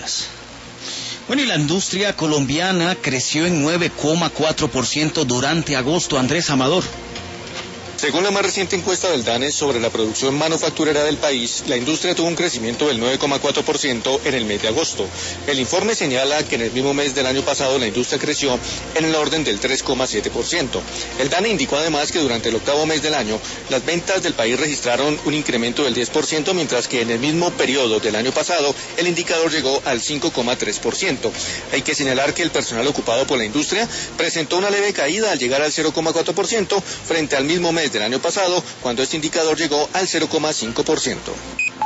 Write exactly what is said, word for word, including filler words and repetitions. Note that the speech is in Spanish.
personas. Bueno, y la industria colombiana creció en nueve coma cuatro por ciento durante agosto. Andrés Amador. Según la más reciente encuesta del DANES sobre la producción manufacturera del país, la industria tuvo un crecimiento del nueve coma cuatro por ciento en el mes de agosto. El informe señala que en el mismo mes del año pasado la industria creció en el orden del tres coma siete por ciento. El DANE indicó además que durante el octavo mes del año, las ventas del país registraron un incremento del diez por ciento, mientras que en el mismo periodo del año pasado, el indicador llegó al cinco coma tres por ciento. Hay que señalar que el personal ocupado por la industria presentó una leve caída al llegar al cero coma cuatro por ciento frente al mismo mes del año pasado, cuando este indicador llegó al cero coma cinco por ciento.